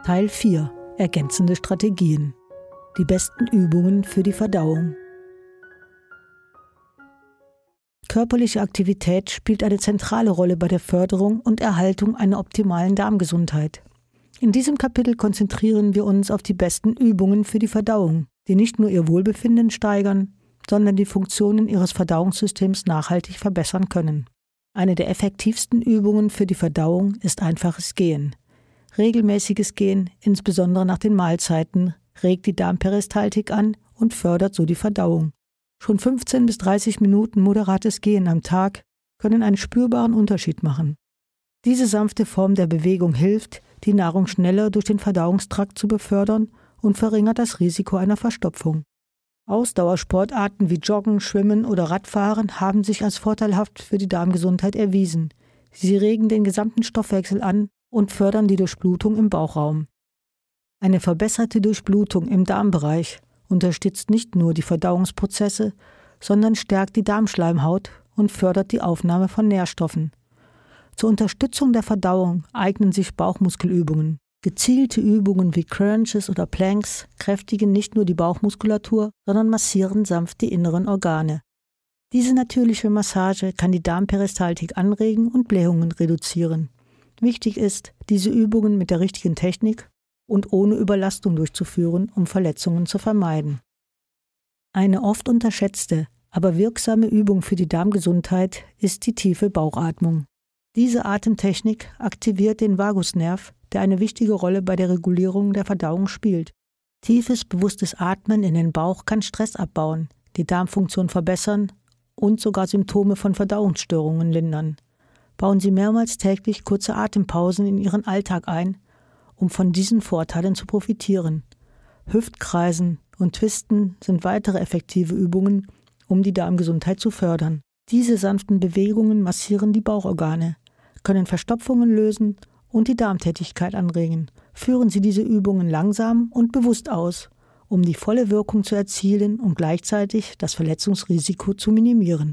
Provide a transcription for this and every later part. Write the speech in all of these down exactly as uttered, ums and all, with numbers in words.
Teil vier. Ergänzende Strategien. Die besten Übungen für die Verdauung. Körperliche Aktivität spielt eine zentrale Rolle bei der Förderung und Erhaltung einer optimalen Darmgesundheit. In diesem Kapitel konzentrieren wir uns auf die besten Übungen für die Verdauung, die nicht nur ihr Wohlbefinden steigern, sondern die Funktionen ihres Verdauungssystems nachhaltig verbessern können. Eine der effektivsten Übungen für die Verdauung ist einfaches Gehen. Regelmäßiges Gehen, insbesondere nach den Mahlzeiten, regt die Darmperistaltik an und fördert so die Verdauung. Schon fünfzehn bis dreißig Minuten moderates Gehen am Tag können einen spürbaren Unterschied machen. Diese sanfte Form der Bewegung hilft, die Nahrung schneller durch den Verdauungstrakt zu befördern und verringert das Risiko einer Verstopfung. Ausdauersportarten wie Joggen, Schwimmen oder Radfahren haben sich als vorteilhaft für die Darmgesundheit erwiesen. Sie regen den gesamten Stoffwechsel an und fördern die Durchblutung im Bauchraum. Eine verbesserte Durchblutung im Darmbereich unterstützt nicht nur die Verdauungsprozesse, sondern stärkt die Darmschleimhaut und fördert die Aufnahme von Nährstoffen. Zur Unterstützung der Verdauung eignen sich Bauchmuskelübungen. Gezielte Übungen wie Crunches oder Planks kräftigen nicht nur die Bauchmuskulatur, sondern massieren sanft die inneren Organe. Diese natürliche Massage kann die Darmperistaltik anregen und Blähungen reduzieren. Wichtig ist, diese Übungen mit der richtigen Technik und ohne Überlastung durchzuführen, um Verletzungen zu vermeiden. Eine oft unterschätzte, aber wirksame Übung für die Darmgesundheit ist die tiefe Bauchatmung. Diese Atemtechnik aktiviert den Vagusnerv, der eine wichtige Rolle bei der Regulierung der Verdauung spielt. Tiefes, bewusstes Atmen in den Bauch kann Stress abbauen, die Darmfunktion verbessern und sogar Symptome von Verdauungsstörungen lindern. Bauen Sie mehrmals täglich kurze Atempausen in Ihren Alltag ein, um von diesen Vorteilen zu profitieren. Hüftkreisen und Twisten sind weitere effektive Übungen, um die Darmgesundheit zu fördern. Diese sanften Bewegungen massieren die Bauchorgane, können Verstopfungen lösen und die Darmtätigkeit anregen. Führen Sie diese Übungen langsam und bewusst aus, um die volle Wirkung zu erzielen und gleichzeitig das Verletzungsrisiko zu minimieren.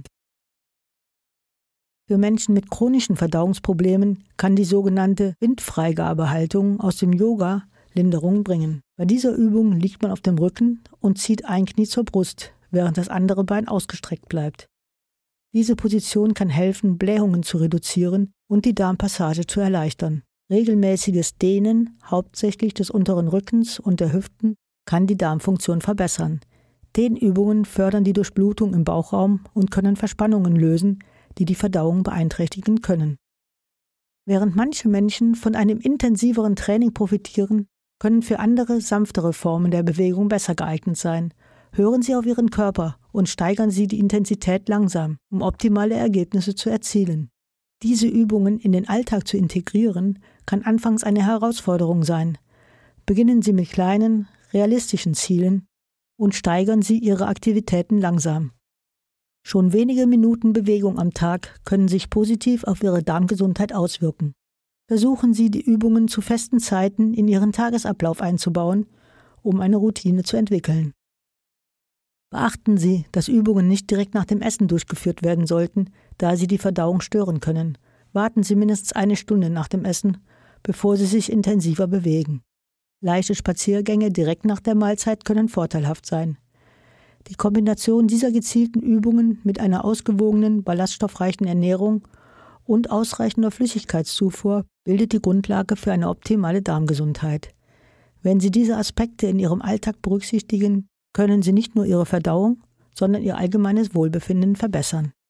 Für Menschen mit chronischen Verdauungsproblemen kann die sogenannte Windfreigabehaltung aus dem Yoga Linderung bringen. Bei dieser Übung liegt man auf dem Rücken und zieht ein Knie zur Brust, während das andere Bein ausgestreckt bleibt. Diese Position kann helfen, Blähungen zu reduzieren und die Darmpassage zu erleichtern. Regelmäßiges Dehnen, hauptsächlich des unteren Rückens und der Hüften, kann die Darmfunktion verbessern. Dehnübungen fördern die Durchblutung im Bauchraum und können Verspannungen lösen, die die Verdauung beeinträchtigen können. Während manche Menschen von einem intensiveren Training profitieren, können für andere sanftere Formen der Bewegung besser geeignet sein. Hören Sie auf Ihren Körper und steigern Sie die Intensität langsam, um optimale Ergebnisse zu erzielen. Diese Übungen in den Alltag zu integrieren, kann anfangs eine Herausforderung sein. Beginnen Sie mit kleinen, realistischen Zielen und steigern Sie Ihre Aktivitäten langsam. Schon wenige Minuten Bewegung am Tag können sich positiv auf Ihre Darmgesundheit auswirken. Versuchen Sie, die Übungen zu festen Zeiten in Ihren Tagesablauf einzubauen, um eine Routine zu entwickeln. Beachten Sie, dass Übungen nicht direkt nach dem Essen durchgeführt werden sollten, da sie die Verdauung stören können. Warten Sie mindestens eine Stunde nach dem Essen, bevor Sie sich intensiver bewegen. Leichte Spaziergänge direkt nach der Mahlzeit können vorteilhaft sein. Die Kombination dieser gezielten Übungen mit einer ausgewogenen, ballaststoffreichen Ernährung und ausreichender Flüssigkeitszufuhr bildet die Grundlage für eine optimale Darmgesundheit. Wenn Sie diese Aspekte in Ihrem Alltag berücksichtigen, können Sie nicht nur Ihre Verdauung, sondern Ihr allgemeines Wohlbefinden verbessern.